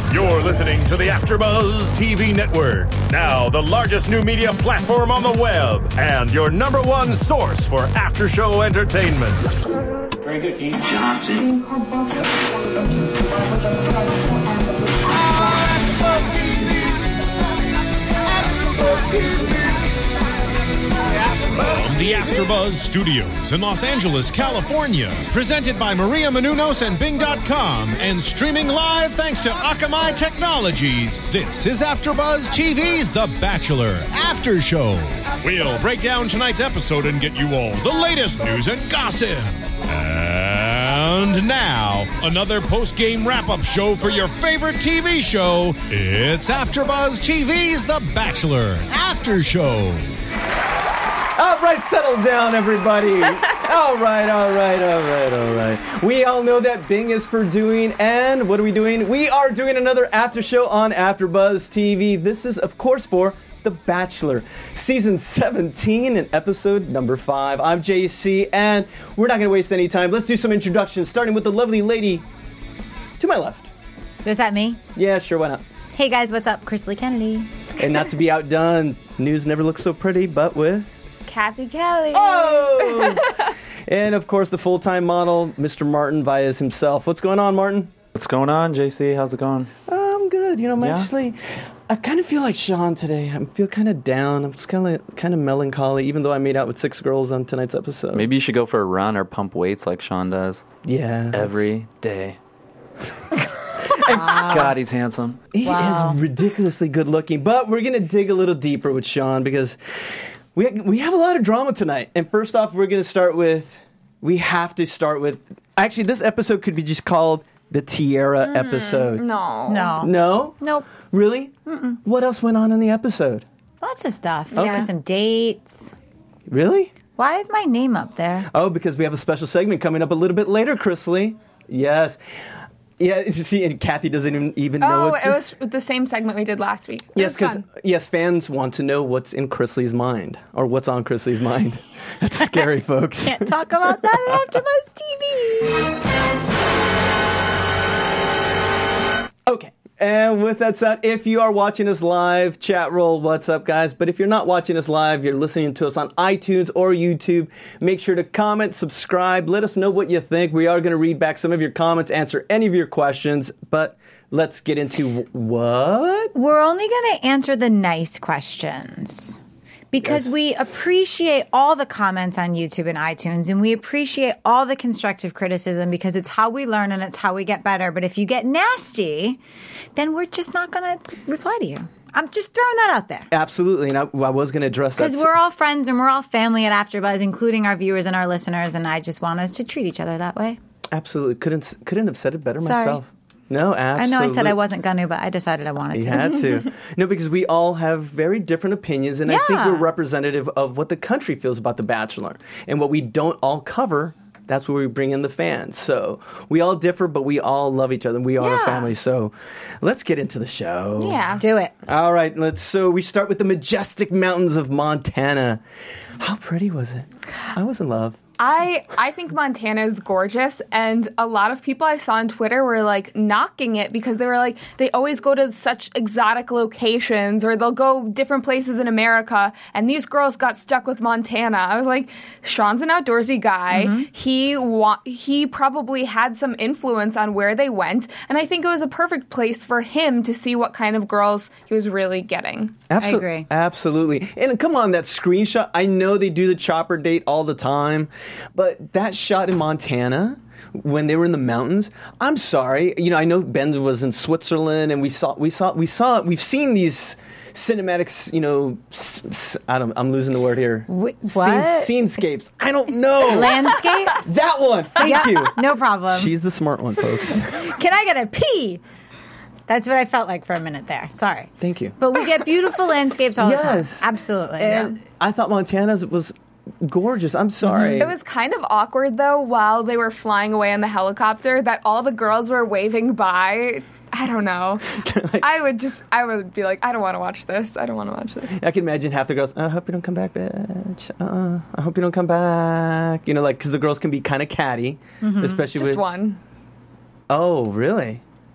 You're listening to the AfterBuzz TV Network, now the largest new media platform on the web, and your number one source for after-show entertainment. Very good, King Johnson. From the AfterBuzz Studios in Los Angeles, California, presented by Maria Menounos and Bing.com, and streaming live thanks to Akamai Technologies, this is AfterBuzz TV's The Bachelor After Show. We'll break down tonight's episode and get you all the latest news and gossip. And now, another post-game wrap-up show for your favorite TV show. It's AfterBuzz TV's The Bachelor After Show. All right, settle down, everybody. All right. We all know that Bing is for doing, and what are we doing? We are doing another after show on AfterBuzz TV. This is, of course, for The Bachelor, season 17 and episode number 5. I'm JC, and we're not going to waste any time. Let's do some introductions, starting with the lovely lady to my left. Is that me? Yeah, sure, why not? Hey guys, what's up? Chris Lee Kennedy. And not to be outdone, news never looks so pretty, but with... Kathy Kelly. Oh! And, of course, the full-time model, Mr. Martin Vias himself. What's going on, Martin? What's going on, JC? How's it going? I'm good. You know, I'm Yeah? actually... I kind of feel like Sean today. I feel kind of down. I'm just kind of melancholy, even though I made out with 6 girls on tonight's episode. Maybe you should go for a run or pump weights like Sean does. Yeah. Every day. God, he's handsome. He is ridiculously good looking. But we're going to dig a little deeper with Sean because we have a lot of drama tonight. And first off, we have to start with... Actually, this episode could be just called the Tiara episode. No. No? Nope. Really? Mm-mm. What else went on in the episode? Lots of stuff. Okay. There were some dates. Really? Why is my name up there? Oh, because we have a special segment coming up a little bit later, Chris Lee. Yes. Yeah, see, and Kathy doesn't even know Oh, it was the same segment we did last week. Yes, because fans want to know what's in Chris Lee's mind, or what's on Chris Lee's mind. That's scary, folks. Can't talk about that on AfterBuzz TV. Okay. And with that said, if you are watching us live, chat roll, what's up, guys? But if you're not watching us live, you're listening to us on iTunes or YouTube, make sure to comment, subscribe, let us know what you think. We are going to read back some of your comments, answer any of your questions, but let's get into what? We're only going to answer the nice questions. Because we appreciate all the comments on YouTube and iTunes, and we appreciate all the constructive criticism because it's how we learn and it's how we get better. But if you get nasty, then we're just not going to reply to you. I'm just throwing that out there. Absolutely, and I was going to address that. Because we're all friends and we're all family at AfterBuzz, including our viewers and our listeners, and I just want us to treat each other that way. Absolutely. Couldn't have said it better Sorry. myself. No, absolutely. I know I said I wasn't going to, but I decided I wanted to. You had to. No, because we all have very different opinions, and I think we're representative of what the country feels about The Bachelor. And what we don't all cover, that's where we bring in the fans. So we all differ, but we all love each other, and we are a family. So let's get into the show. Yeah. Do it. All right, so we start with the majestic mountains of Montana. How pretty was it? I was in love. I think Montana is gorgeous, and a lot of people I saw on Twitter were like knocking it because they were like, they always go to such exotic locations or they'll go different places in America, and these girls got stuck with Montana. I was like, Sean's an outdoorsy guy. Mm-hmm. He probably had some influence on where they went, and I think it was a perfect place for him to see what kind of girls he was really getting. I agree. Absolutely. And come on, that screenshot, I know they do the chopper date all the time, but that shot in Montana when they were in the mountains, I'm sorry. You know, I know Ben was in Switzerland, and we've seen these cinematics, you know, I'm losing the word here. What? Scenescapes. I don't know. Landscapes? That one. Thank you. No problem. She's the smart one, folks. Can I get a pee? That's what I felt like for a minute there. Sorry. Thank you. But we get beautiful landscapes all the time. Yes. Absolutely. And I thought Montana's was gorgeous. I'm sorry. It was kind of awkward, though, while they were flying away in the helicopter, that all the girls were waving by. I don't know. I would be like, I don't want to watch this. I don't want to watch this. I can imagine half the girls, I hope you don't come back, bitch. I hope you don't come back. You know, like, because the girls can be kind of catty, especially Just with... one. Oh, really?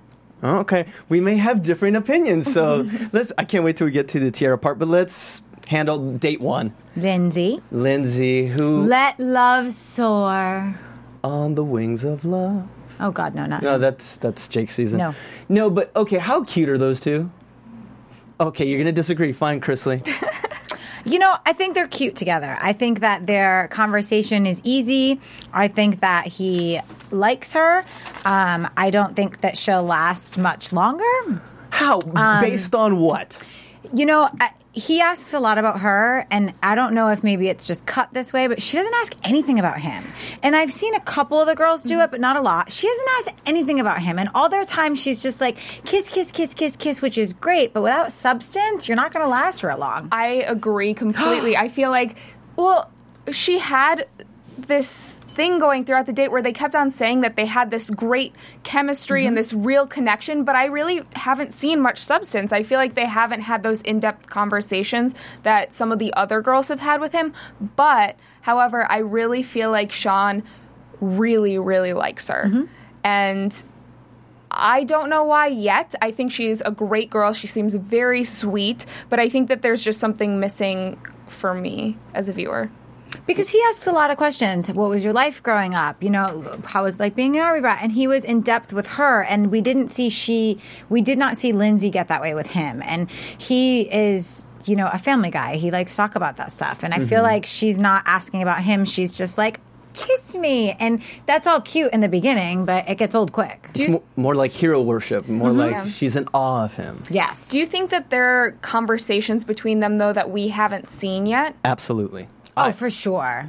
Okay, we may have differing opinions, so I can't wait till we get to the tiara part, but let's handle date one. Lindsay. Lindsay, who Let love soar. on the wings of love. Oh, God, no, not No, him. that's Jake's season. No. No, but okay, how cute are those two? Okay, you're going to disagree. Fine, Chrisley. You know, I think they're cute together. I think that their conversation is easy. I think that he likes her. I don't think that she'll last much longer. How? Based on what? You know, he asks a lot about her, and I don't know if maybe it's just cut this way, but she doesn't ask anything about him. And I've seen a couple of the girls do it, but not a lot. She doesn't ask anything about him. And all their time, she's just like, kiss, kiss, kiss, kiss, kiss, which is great. But without substance, you're not going to last real long. I agree completely. I feel like, well, she had this thing going throughout the date where they kept on saying that they had this great chemistry and this real connection, but I really haven't seen much substance. I feel like they haven't had those in-depth conversations that some of the other girls have had with him. But, however, I really feel like Sean really, really likes her. And I don't know why yet. I think she's a great girl. She seems very sweet, but I think that there's just something missing for me as a viewer. Because he asks a lot of questions. What was your life growing up? You know, how was it like being an army brat? And he was in depth with her, and we did not see Lindsay get that way with him. And he is, you know, a family guy. He likes to talk about that stuff. And I feel like she's not asking about him. She's just like, kiss me. And that's all cute in the beginning, but it gets old quick. It's more like hero worship, more like she's in awe of him. Yes. Do you think that there are conversations between them, though, that we haven't seen yet? Absolutely. Oh, for sure.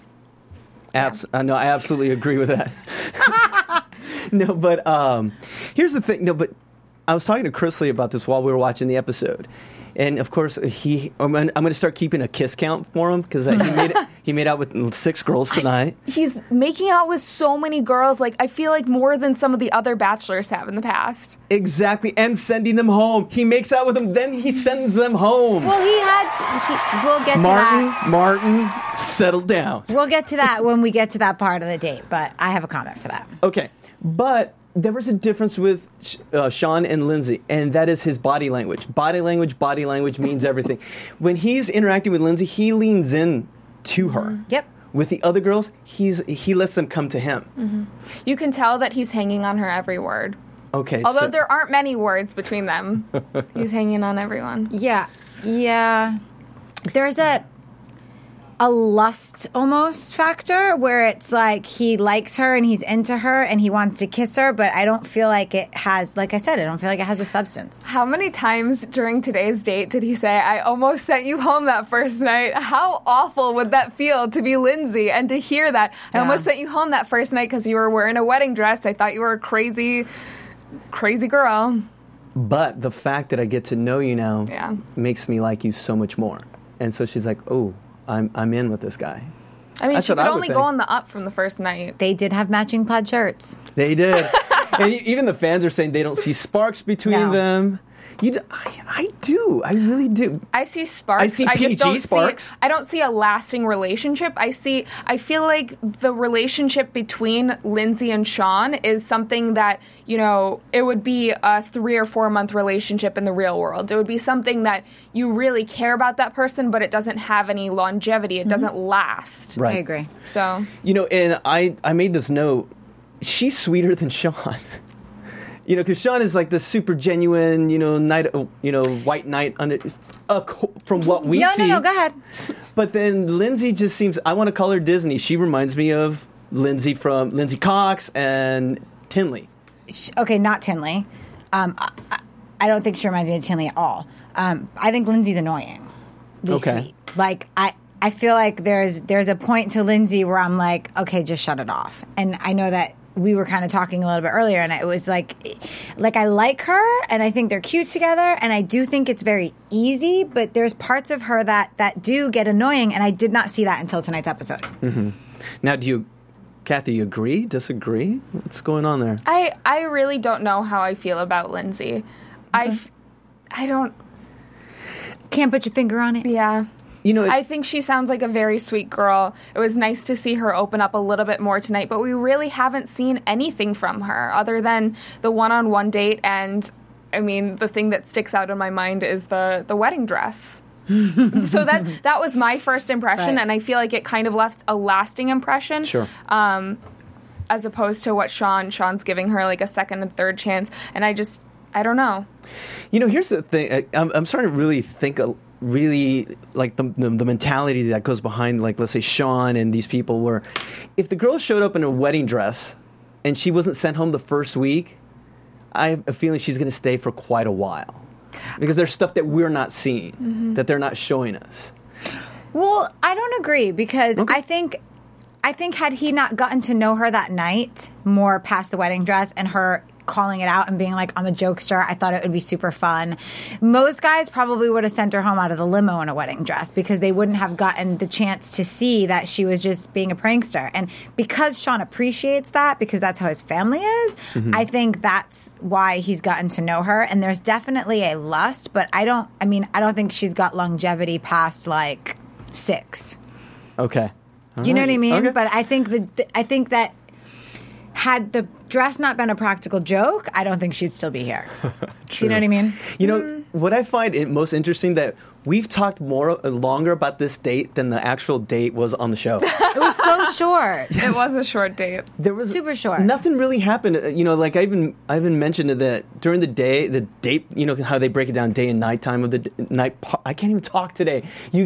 No, I absolutely agree with that. No, but here's the thing. No, but I was talking to Chrisley about this while we were watching the episode. And, of course, I'm going to start keeping a kiss count for him because he made out with 6 girls tonight. He's making out with so many girls. Like, I feel like more than some of the other bachelors have in the past. Exactly. And sending them home. He makes out with them, then he sends them home. Well, we'll get to that. Martin, settle down. We'll get to that when we get to that part of the date, but I have a comment for that. Okay. But there was a difference with Sean and Lindsay, and that is his body language. Body language means everything. When he's interacting with Lindsay, he leans in to her. Yep. With the other girls, he lets them come to him. You can tell that he's hanging on her every word. Okay. Although there aren't many words between them, he's hanging on everyone. Yeah. There's a lust almost factor where it's like he likes her and he's into her and he wants to kiss her, but I don't feel like it has, like I said, I don't feel like it has a substance. How many times during today's date did he say, I almost sent you home that first night? How awful would that feel to be Lindsay and to hear that? I almost sent you home that first night because you were wearing a wedding dress. I thought you were a crazy, crazy girl. But the fact that I get to know you now makes me like you so much more. And so she's like, oh, I'm in with this guy. I mean, That's she what could I would only think. go on the up from the first night. They did have matching plaid shirts. They did. And even the fans are saying they don't see sparks between No. them. I do. I really do. I see sparks. I see just PG don't sparks. I don't see a lasting relationship. I feel like the relationship between Lindsay and Sean is something that, you know, it would be a 3 or 4 month relationship in the real world. It would be something that you really care about that person, but it doesn't have any longevity. It doesn't last. Right. I agree. So, You know, and I made this note. She's sweeter than Sean. You know, because Sean is like the super genuine, white knight under, from what we see. No, go ahead. But then Lindsay just seems, I want to call her Disney. She reminds me of Lindsay from Lindsay Cox and Tinley. Okay, not Tinley. I don't think she reminds me of Tinley at all. I think Lindsay's annoying. Sweet. Like, I feel like there's a point to Lindsay where I'm like, okay, just shut it off. And I know that we were kind of talking a little bit earlier, and it was like I like her, and I think they're cute together, and I do think it's very easy, but there's parts of her that do get annoying, and I did not see that until tonight's episode. Mm-hmm. Now, Kathy, you agree, disagree? What's going on there? I really don't know how I feel about Lindsay. I don't... Can't put your finger on it? Yeah. I think she sounds like a very sweet girl. It was nice to see her open up a little bit more tonight, but we really haven't seen anything from her other than the one-on-one date. And I mean, the thing that sticks out in my mind is the wedding dress. So that was my first impression, Right. and I feel like it kind of left a lasting impression. Sure. As opposed to what Sean's giving her like a second and third chance, and I don't know. Here's the thing. I'm starting to really think, really like the mentality that goes behind, like, let's say Sean and these people, where if the girl showed up in a wedding dress and she wasn't sent home the first week, I have a feeling she's going to stay for quite a while. Because there's stuff that we're not seeing, that they're not showing us. Well, I don't agree because I think had he not gotten to know her that night more past the wedding dress and her calling it out and being like, I'm a jokester, I thought it would be super fun. Most guys probably would have sent her home out of the limo in a wedding dress because they wouldn't have gotten the chance to see that she was just being a prankster. And because Sean appreciates that, because that's how his family is, I think that's why he's gotten to know her. And there's definitely a lust, but I don't think she's got longevity past like 6. Okay. Do you know what I mean? Okay. But I think that had the dress not been a practical joke, I don't think she'd still be here. Do you know what I mean? What I find most interesting that we've talked longer about this date than the actual date was on the show. It was so short. It was a short date. There was Super short. Nothing really happened. Like I even mentioned that during the date, how they break it down day and night time of the night. I can't even talk today.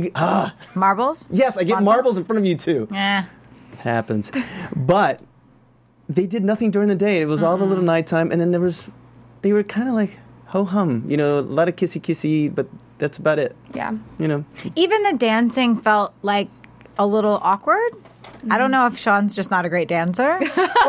Marbles? Yes, I get Lots marbles in front of you too. Eh. Happens, but they did nothing during the day. It was all the little nighttime, and then they were kind of like ho hum. A lot of kissy, but that's about it. Yeah. Even the dancing felt like a little awkward. I don't know if Sean's just not a great dancer or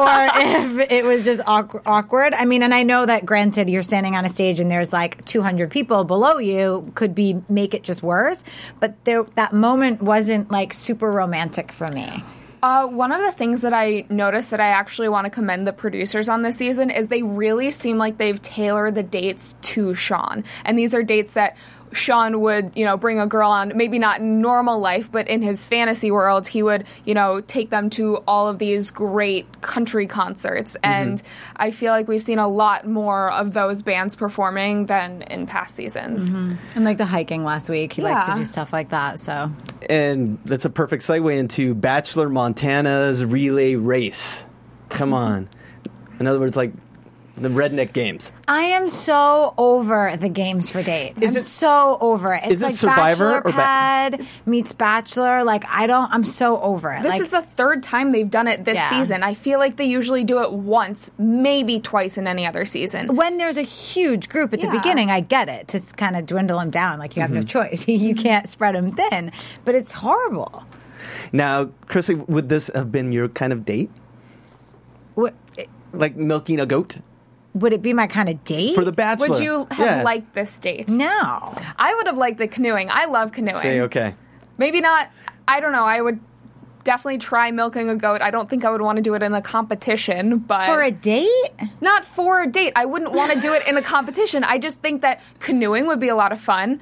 if it was just awkward. I mean, and I know that granted you're standing on a stage and there's like 200 people below you could make it just worse. But that moment wasn't like super romantic for me. One of the things that I noticed that I actually want to commend the producers on this season is they really seem like they've tailored the dates to Sean. And these are dates that Sean would, bring a girl on, maybe not in normal life, but in his fantasy world, he would, take them to all of these great country concerts. And I feel like we've seen a lot more of those bands performing than in past seasons. And like the hiking last week, he likes to do stuff like that, so. And that's a perfect segue into Bachelor Montana's relay race. Come on. In other words, like the redneck games. I am so over the games for dates. I'm so over it. It's is it like Survivor Bachelor Pad meets Bachelor. Like I'm so over it. This is the third time they've done it this season. I feel like they usually do it once, maybe twice in any other season. When there's a huge group at the beginning, I get it. To kind of dwindle them down. Like you have no choice. You can't spread them thin. But it's horrible. Now, Chrissy, would this have been your kind of date? What, Like milking a goat? would it be my kind of date? For the Bachelor. Would you have liked this date? No. I would have liked the canoeing. I love canoeing. Say okay. Maybe not. I don't know. I would definitely try milking a goat. I don't think I would want to do it in a competition, but For a date? not for a date. I wouldn't want to do it in a competition. I just think that canoeing would be a lot of fun.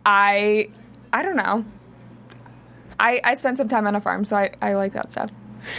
I don't know. I spent some time on a farm, so I like that stuff.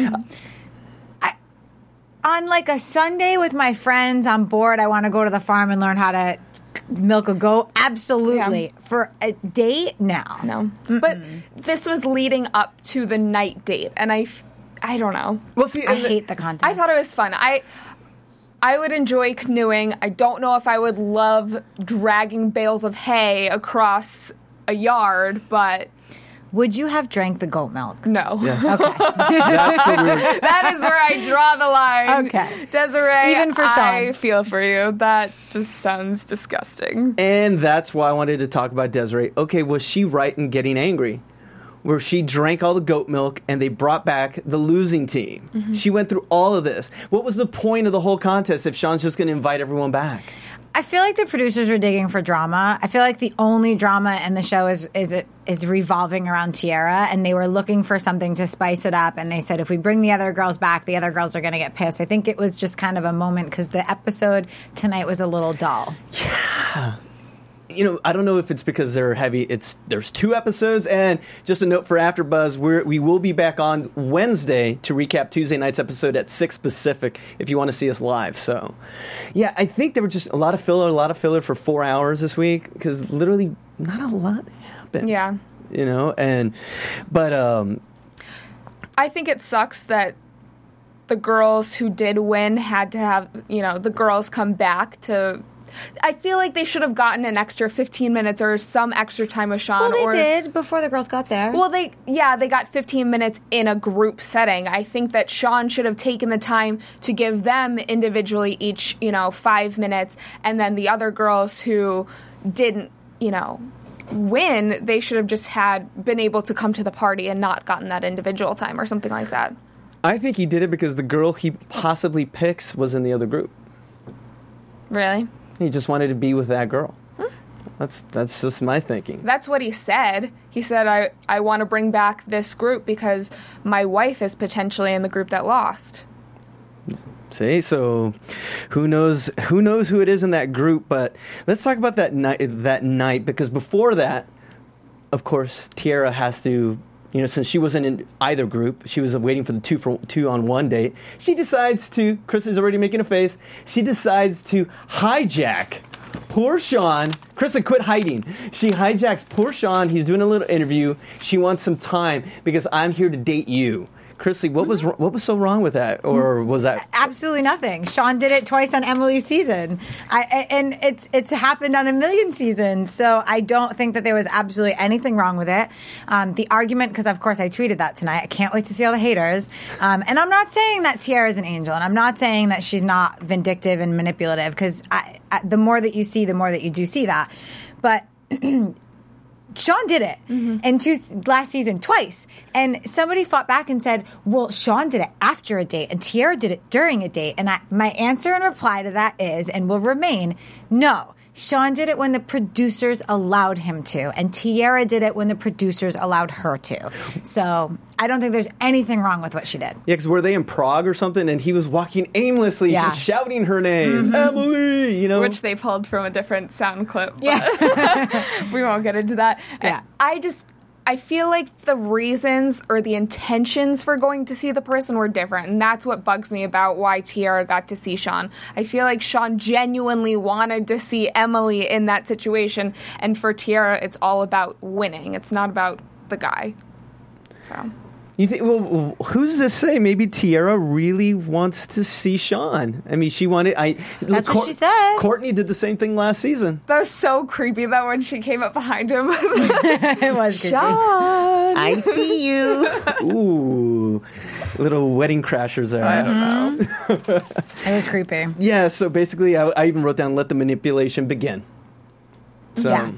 On like a Sunday with my friends, I'm bored. I want to go to the farm and learn how to milk a goat. Absolutely. Yeah. For a date? No. No. But this was leading up to the night date, and I don't know. Well, see, I hate the contest. I thought it was fun. I would enjoy canoeing. I don't know if I would love dragging bales of hay across a yard, but Would you have drank the goat milk? no. Yes. Okay. That's the weird. That is where I draw the line. Okay. Desiree, Even for I Sean. feel for you. That just sounds disgusting. And that's why I wanted to talk about Desiree. Okay, was she right in getting angry? Where she drank all the goat milk and they brought back the losing team. She went through all of this. What was the point of the whole contest if Sean's just going to invite everyone back? I feel like the producers were digging for drama. I feel like the only drama in the show is revolving around Tiara, and they were looking for something to spice it up. And they said, if we bring the other girls back, the other girls are going to get pissed. I think it was just kind of a moment because the episode tonight was a little dull. I don't know if it's because they're heavy. There's 2 episodes, and just a note for AfterBuzz, we will be back on Wednesday to recap Tuesday night's episode at 6 Pacific if you want to see us live. So, yeah, I think there were just a lot of filler for 4 hours this week because literally not a lot happened. Yeah. But I think it sucks that the girls who did win had to have, the girls come back to... I feel like they should have gotten an extra 15 minutes or some extra time with Sean. Well, they did before the girls got there. Well, they got 15 minutes in a group setting. I think that Sean should have taken the time to give them individually each, 5 minutes, and then the other girls who didn't, win, they should have just been able to come to the party and not gotten that individual time or something like that. I think he did it because the girl he possibly picks was in the other group. Really? He just wanted to be with that girl. That's just my thinking. That's what he said. He said, I want to bring back this group because my wife is potentially in the group that lost. See, so who knows who it is in that group, but let's talk about that night because before that, of course, Tiara has to, since she wasn't in either group, she was waiting for the 2-on-1 date. She decides to, Chris is already making a face, she decides to hijack poor Sean. Krista, quit hiding. She hijacks poor Sean. He's doing a little interview. She wants some time because I'm here to date you. Chrissy, what was so wrong with that, or was that absolutely nothing? Sean did it twice on Emily's season, and it's happened on a million seasons. So I don't think that there was absolutely anything wrong with it. The argument, because of course I tweeted that tonight. I can't wait to see all the haters. And I'm not saying that Tiara is an angel, and I'm not saying that she's not vindictive and manipulative. Because the more that you see, the more that you do see that. But Sean did it in last season twice. And somebody fought back and said, well, Sean did it after a date and Tiara did it during a date. And my answer and reply to that is, and will remain, no. Sean did it when the producers allowed him to, and Tiara did it when the producers allowed her to. So I don't think there's anything wrong with what she did. Yeah, because were they in Prague or something, and he was walking aimlessly, shouting her name, Emily, Which they pulled from a different sound clip. Yeah. We won't get into that. Yeah. I feel like the reasons or the intentions for going to see the person were different, and that's what bugs me about why Tiara got to see Sean. I feel like Sean genuinely wanted to see Emily in that situation, and for Tiara, it's all about winning. It's not about the guy. So... You think? Well, who's to say? Maybe Tiara really wants to see Sean. I mean, she wanted. That's what she said. Courtney did the same thing last season. That was so creepy. That when she came up behind him, it was creepy. Sean, I see you. Ooh, little wedding crashers there. I don't know. It was creepy. Yeah. So basically, I even wrote down, "Let the manipulation begin." So. Yeah.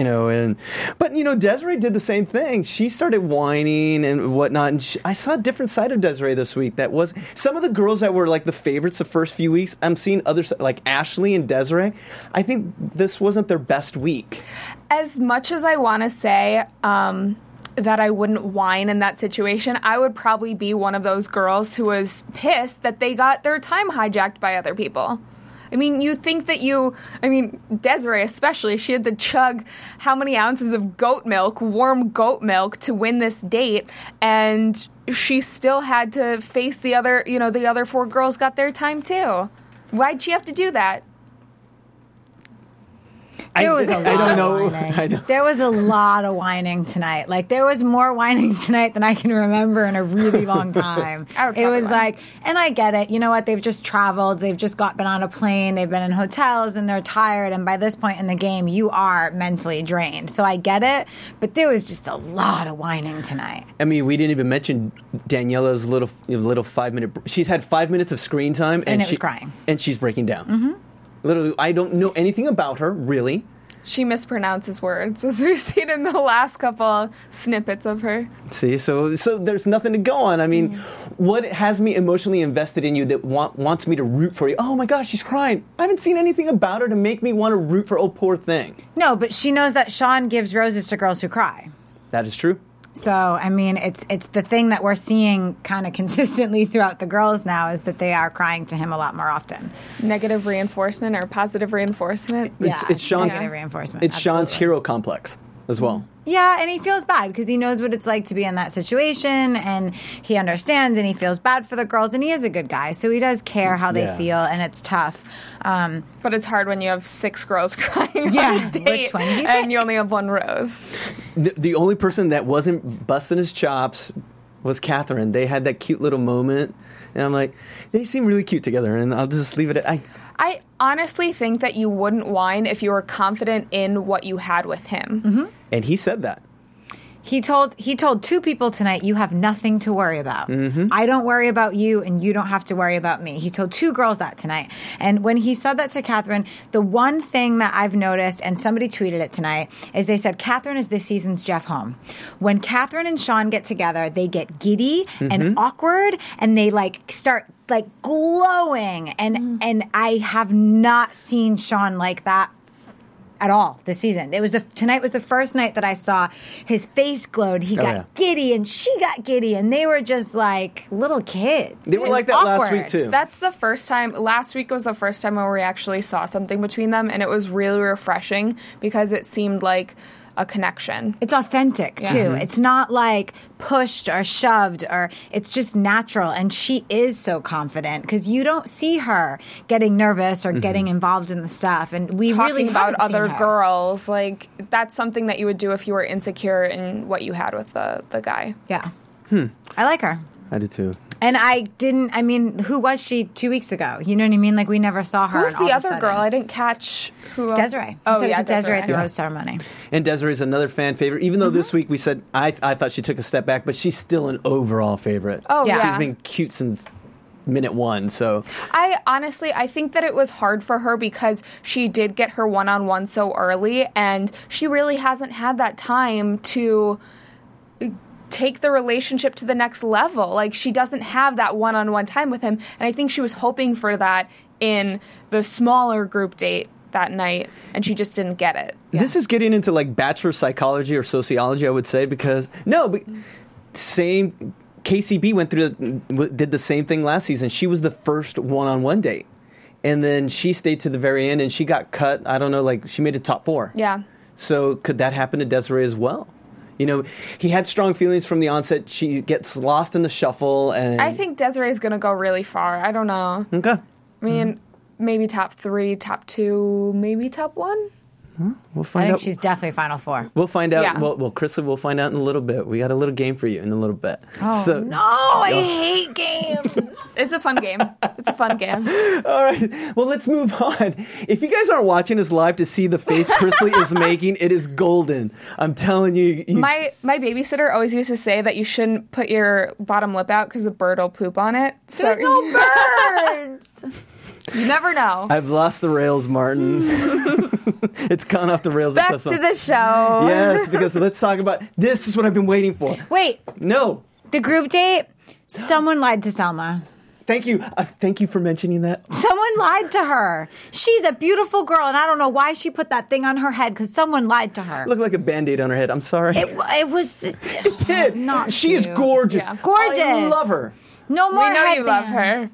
But Desiree did the same thing. She started whining and whatnot, and I saw a different side of Desiree this week. That was some of the girls that were like the favorites the first few weeks. I'm seeing others like Ashley and Desiree. I think this wasn't their best week. As much as I want to say that I wouldn't whine in that situation, I would probably be one of those girls who was pissed that they got their time hijacked by other people. I mean, you think that Desiree especially, she had to chug how many ounces of warm goat milk to win this date, and she still had to face the other 4 girls got their time too. Why'd she have to do that? There was a lot I don't of know. whining. I know. There was a lot of whining tonight. Like, there was more whining tonight than I can remember in a really long time. It was like, and I get it. You know what? They've just traveled. They've just been on a plane. They've been in hotels, and they're tired. And by this point in the game, you are mentally drained. So I get it. But there was just a lot of whining tonight. I mean, we didn't even mention Daniela's little 5-minute. She's had 5 minutes of screen time, And it was crying. And she's breaking down. Literally, I don't know anything about her, really. She mispronounces words, as we've seen in the last couple snippets of her. See, so there's nothing to go on. I mean, what has me emotionally invested in you that wants me to root for you? Oh my gosh, she's crying. I haven't seen anything about her to make me want to root for, oh, poor thing. No, but she knows that Sean gives roses to girls who cry. That is true. So, I mean, it's the thing that we're seeing kind of consistently throughout the girls now is that they are crying to him a lot more often. Negative reinforcement or positive reinforcement. It's Sean's negative reinforcement. It's Sean's absolutely. hero complex as well. Yeah, and he feels bad because he knows what it's like to be in that situation, and he understands, and he feels bad for the girls, and he is a good guy, so he does care how they feel, and it's tough. But it's hard when you have 6 girls crying on Yeah, a date which one do you and pick? you only have one rose. The only person that wasn't busting his chops was Catherine. They had that cute little moment, and I'm like, they seem really cute together, and I'll just leave it at I honestly think that you wouldn't whine if you were confident in what you had with him. Mm-hmm. And he said that. He told 2 people tonight, you have nothing to worry about. Mm-hmm. I don't worry about you, and you don't have to worry about me. He told 2 girls that tonight. And when he said that to Catherine, the one thing that I've noticed, and somebody tweeted it tonight, is they said Catherine is this season's Jeff Holm. When Catherine and Sean get together, they get giddy and awkward, and they start glowing. And I have not seen Sean like that at all this season. Tonight was the first night that I saw his face glowed. He got giddy and she got giddy, and they were just like little kids. They were like that last week too. That's the first time. Last week was the first time where we actually saw something between them, and it was really refreshing because it seemed like a connection. It's authentic too. Mm-hmm. It's not like pushed or shoved, or it's just natural. And she is so confident because you don't see her getting nervous or getting involved in the stuff. And we Talking really about haven't seen other her. girls, that's something that you would do if you were insecure in what you had with the guy. Yeah. I like her. I did too. And who was she 2 weeks ago? You know what I mean? We never saw her. Who's and all the of a other sudden- girl? I didn't catch who. Desiree. Oh, He said yeah, it's Desiree at the Desiree. rose ceremony. And Desiree's another fan favorite. Even though this week we said I thought she took a step back, but she's still an overall favorite. Oh, yeah. She's been cute since minute 1. So I think that it was hard for her because she did get her one-on-one so early, and she really hasn't had that time to take the relationship to the next level. She doesn't have that one-on-one time with him, and I think she was hoping for that in the smaller group date that night, and she just didn't get it. this is getting into bachelor psychology or sociology, I would say, because same KCB did the same thing last season. She was the first one-on-one date, and then she stayed to the very end, and she got cut. I don't know, she made it top 4. Yeah. So could that happen to Desiree as well? He had strong feelings from the onset. She gets lost in the shuffle, and I think Desiree's going to go really far. I don't know. okay, I mean, maybe top 3, top 2, maybe top 1. we'll I find think out. she's definitely Final Four. We'll find out. Yeah. Well, Krista, we'll find out in a little bit. We got a little game for you in a little bit. Oh, no, I hate games. It's a fun game. It's a fun game. All right. Well, let's move on. If you guys aren't watching us live to see the face Chrisley is making, it is golden. I'm telling you. My babysitter always used to say that you shouldn't put your bottom lip out because a bird will poop on it. There's no birds. You never know. I've lost the rails, Martin. It's gone off the rails. Back to the show. Yes, because let's talk about this. Is what I've been waiting for. Wait, No. the group date, someone lied to Selma. Thank you. Thank you for mentioning that. Someone lied to her. She's a beautiful girl, and I don't know why she put that thing on her head because someone lied to her. Looked like a Band-Aid on her head. I'm sorry. It was. It did. Not she is cute. gorgeous. Yeah. Gorgeous. I love her. No more We know you love headbands. her.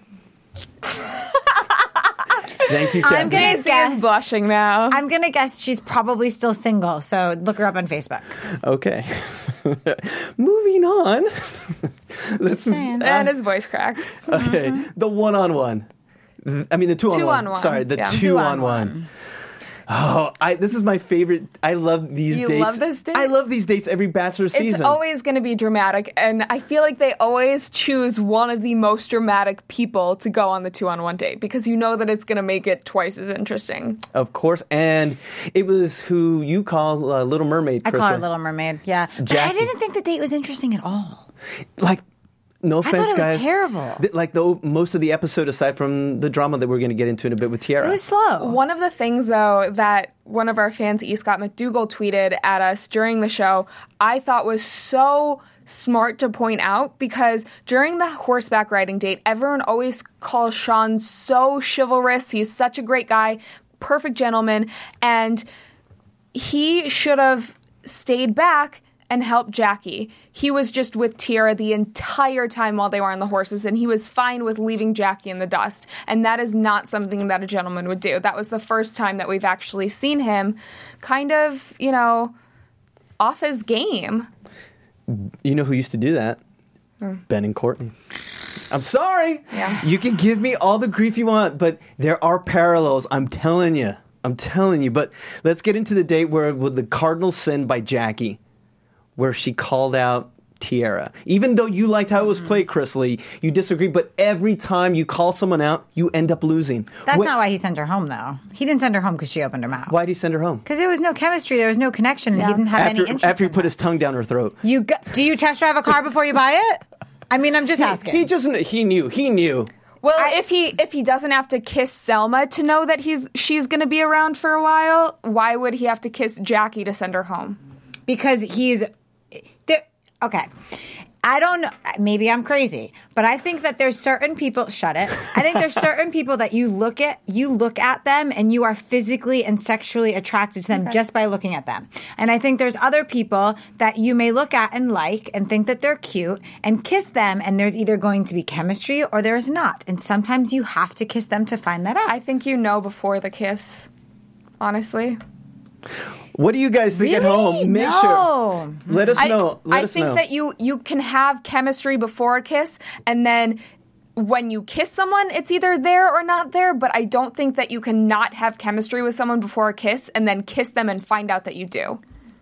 Thank you, I'm Kat. gonna JC guess. is blushing now. I'm gonna guess she's probably still single. So look her up on Facebook. Okay. Moving on. Let's saying. And his voice cracks. Okay. The one-on-one. I mean, the two-on-one. Two-on-one. Sorry, the Yeah. two-on-one. Oh, this is my favorite. I love these You dates. love this date? I love these dates every Bachelor season. It's always going to be dramatic, and I feel like they always choose one of the most dramatic people to go on the 2-on-1 date because you know that it's going to make it twice as interesting. Of course. And it was who you call Little Mermaid, I call her Krista. Little Mermaid. Yeah, but I Jackie. didn't think the date was interesting at all. Like, no thought offense, it was guys. terrible. Most of the episode, aside from the drama that we're going to get into in a bit with Tiara. It was slow. One of the things, though, that one of our fans, E. Scott McDougall, tweeted at us during the show, I thought was so smart to point out because during the horseback riding date, everyone always calls Sean so chivalrous. He's such a great guy, perfect gentleman, and he should have stayed back and help Jackie. He was just with Tiara the entire time while they were on the horses, and he was fine with leaving Jackie in the dust. And that is not something that a gentleman would do. That was the first time that we've actually seen him kind of, off his game. You know who used to do that? Ben and Courtney. I'm sorry. Yeah. You can give me all the grief you want, but there are parallels. I'm telling you. But let's get into the date with the cardinal sin by Jackie, where she called out Tiara. Even though you liked how it was played, Chris Lee, you disagree. But every time you call someone out, you end up losing. That's not why he sent her home, though. He didn't send her home because she opened her mouth. Why did he send her home? Because there was no chemistry, there was no connection, and he didn't have any interest After he in put her. his tongue down her throat. Do you test drive a car before you buy it? I mean, I'm just asking. He knew. Well, if he doesn't have to kiss Selma to know that she's going to be around for a while, why would he have to kiss Jackie to send her home? Because he's... Okay. I don't know. Maybe I'm crazy, but I think that there's certain people. Shut it. I think there's certain people that you look at them, and you are physically and sexually attracted to them just by looking at them. And I think there's other people that you may look at and like and think that they're cute and kiss them, and there's either going to be chemistry or there's not. And sometimes you have to kiss them to find that out. I think before the kiss, honestly. What do you guys think at home? Make sure. Let us know. I think that you can have chemistry before a kiss, and then when you kiss someone, it's either there or not there, but I don't think that you can not have chemistry with someone before a kiss and then kiss them and find out that you do.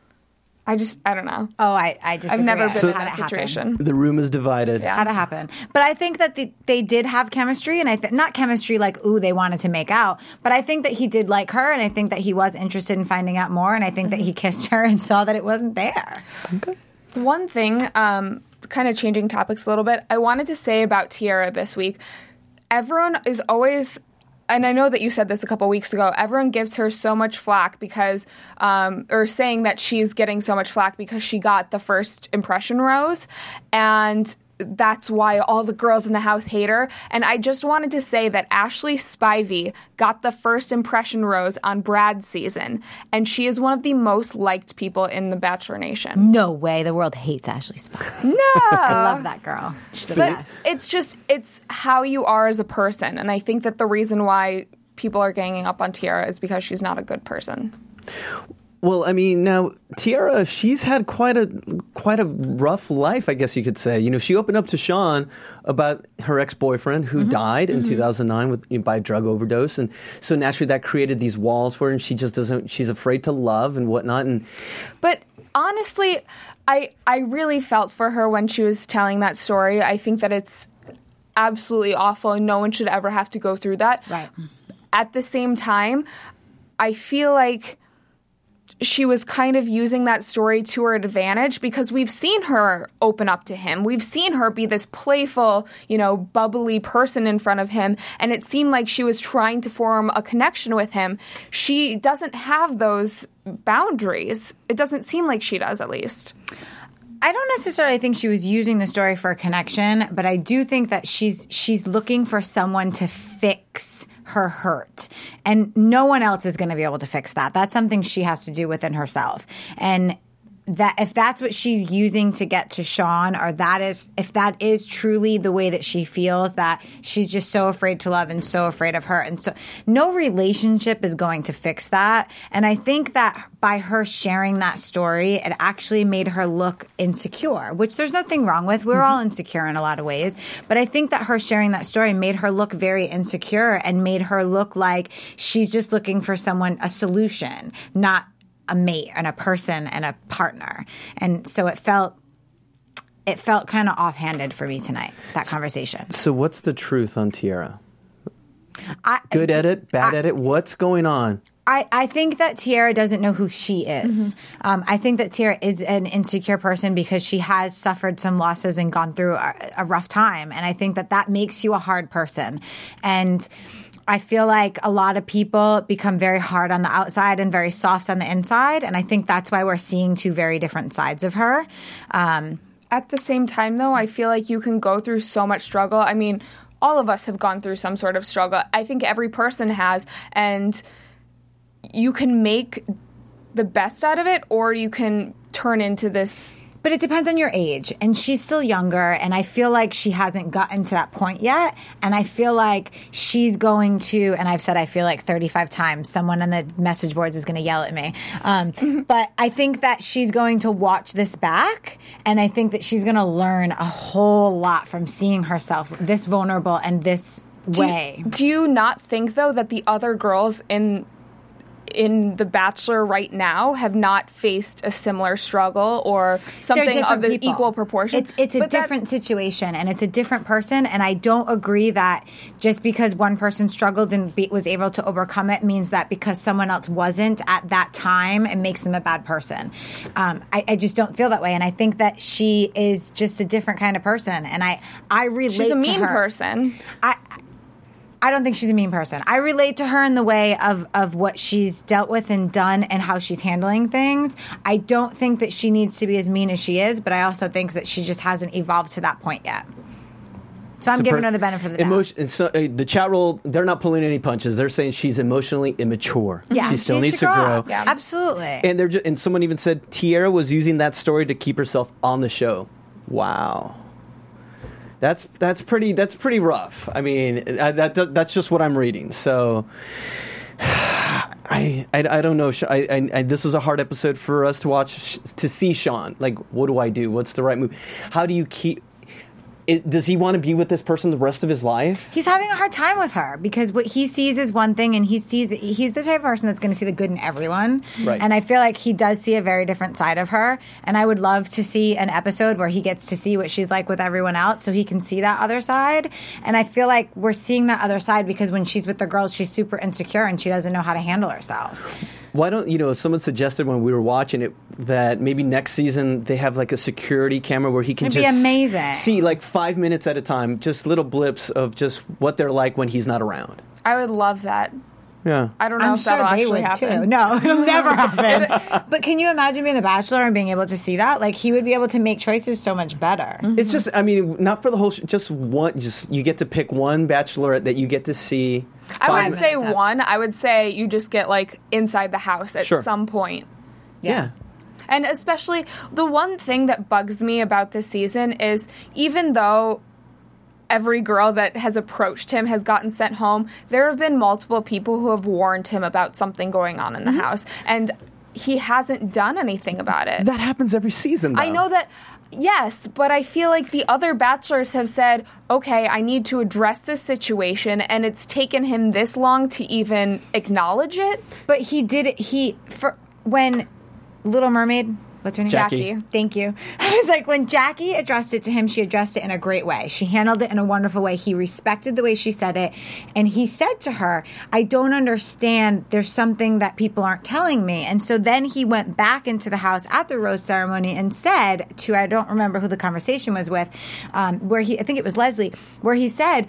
I don't know. Oh, I disagree. I've never been in Had that it situation. The room is divided. Yeah. Had it happen. But I think that they did have chemistry, and not chemistry like, ooh, they wanted to make out, but I think that he did like her, and I think that he was interested in finding out more, and I think that he kissed her and saw that it wasn't there. Okay. One thing, kind of changing topics a little bit, I wanted to say about Tiara this week. Everyone is always... And I know that you said this a couple weeks ago. Everyone gives her so much flack because, or saying that she's getting so much flack because she got the first impression rose. And that's why all the girls in the house hate her. And I just wanted to say that Ashley Spivey got the first impression rose on Brad's season. And she is one of the most liked people in the Bachelor Nation. No way. The world hates Ashley Spivey. No. I love that girl. She's the But best. it's how you are as a person. And I think that the reason why people are ganging up on Tiara is because she's not a good person. Well, I mean, now Tiara, she's had quite a rough life, I guess you could say. She opened up to Sean about her ex-boyfriend who died in 2009 by a drug overdose, and so naturally that created these walls for her, and she's afraid to love and whatnot. But honestly, I really felt for her when she was telling that story. I think that it's absolutely awful, and no one should ever have to go through that. Right. At the same time, I feel like she was kind of using that story to her advantage because we've seen her open up to him. We've seen her be this playful, bubbly person in front of him, and it seemed like she was trying to form a connection with him. She doesn't have those boundaries. It doesn't seem like she does, at least. I don't necessarily think she was using the story for a connection, but I do think that she's looking for someone to fix her hurt. And no one else is going to be able to fix that. That's something she has to do within herself. And that if that's what she's using to get to Sean, or if that is truly the way that she feels, that she's just so afraid to love and so afraid of hurt, and so no relationship is going to fix that. And I think that by her sharing that story, it actually made her look insecure, which there's nothing wrong with. We're all insecure in a lot of ways, but I think that her sharing that story made her look very insecure and made her look like she's just looking for a solution, not a mate and a person and a partner. And so it felt kind of offhanded for me tonight, that conversation. So what's the truth on Tiara? Good at it, bad at it? What's going on? I think that Tiara doesn't know who she is. I think that Tiara is an insecure person because she has suffered some losses and gone through a rough time. And I think that makes you a hard person. And I feel like a lot of people become very hard on the outside and very soft on the inside. And I think that's why we're seeing two very different sides of her. At the same time, though, I feel like you can go through so much struggle. I mean, all of us have gone through some sort of struggle. I think every person has. And you can make the best out of it, or you can turn into this But it depends on your age. And she's still younger, and I feel like she hasn't gotten to that point yet. And I feel like she's going to, and I've said I feel like 35 times, someone on the message boards is going to yell at me. But I think that she's going to watch this back, and I think that she's going to learn a whole lot from seeing herself this vulnerable and this way. Do you not think, though, that the other girls in The Bachelor right now have not faced a similar struggle or something of the equal proportion? It's a different situation, and it's a different person, and I don't agree that just because one person struggled and was able to overcome it means that because someone else wasn't at that time, it makes them a bad person. I just don't feel that way, and I think that she is just a different kind of person, and I relate to her. She's a mean person. I don't think she's a mean person. I relate to her in the way of what she's dealt with and done and how she's handling things. I don't think that she needs to be as mean as she is, but I also think that she just hasn't evolved to that point yet. So I'm giving her the benefit of the doubt. So, the chat roll, they're not pulling any punches. They're saying she's emotionally immature. Yeah, she still needs to grow. Yeah. Absolutely. And and someone even said Tierra was using that story to keep herself on the show. Wow. That's pretty rough. I mean, that's just what I'm reading. So I don't know. This was a hard episode for us to watch, to see Sean. Like, what do I do? What's the right move? How do you keep? Does he want to be with this person the rest of his life? He's having a hard time with her because what he sees is one thing, and he's the type of person that's going to see the good in everyone. Right. And I feel like he does see a very different side of her. And I would love to see an episode where he gets to see what she's like with everyone else, so he can see that other side. And I feel like we're seeing that other side because when she's with the girls, she's super insecure and she doesn't know how to handle herself. Why don't someone suggested when we were watching it that maybe next season they have like a security camera where he can It'd be just amazing. See like 5 minutes at a time, just little blips of just what they're like when he's not around. I would love that. Yeah. I don't know if that'll actually happen. Too. No, it'll never happen. But can you imagine being the Bachelor and being able to see that? Like, he would be able to make choices so much better. Mm-hmm. It's just, I mean, not for the whole just one, just you get to pick one Bachelorette that you get to see. I wouldn't say one. I would say you just get, like, inside the house at some point. Yeah. And especially, the one thing that bugs me about this season is even though every girl that has approached him has gotten sent home, there have been multiple people who have warned him about something going on in the house, and he hasn't done anything about it. That happens every season, though. I know that, yes, but I feel like the other bachelors have said, okay, I need to address this situation, and it's taken him this long to even acknowledge it. But he did it, when Little Mermaid... What's her name? Jackie. Thank you. I was like, when Jackie addressed it to him, she addressed it in a great way. She handled it in a wonderful way. He respected the way she said it. And he said to her, I don't understand. There's something that people aren't telling me. And so then he went back into the house at the rose ceremony and said to, I don't remember who the conversation was with, I think it was Leslie, where he said,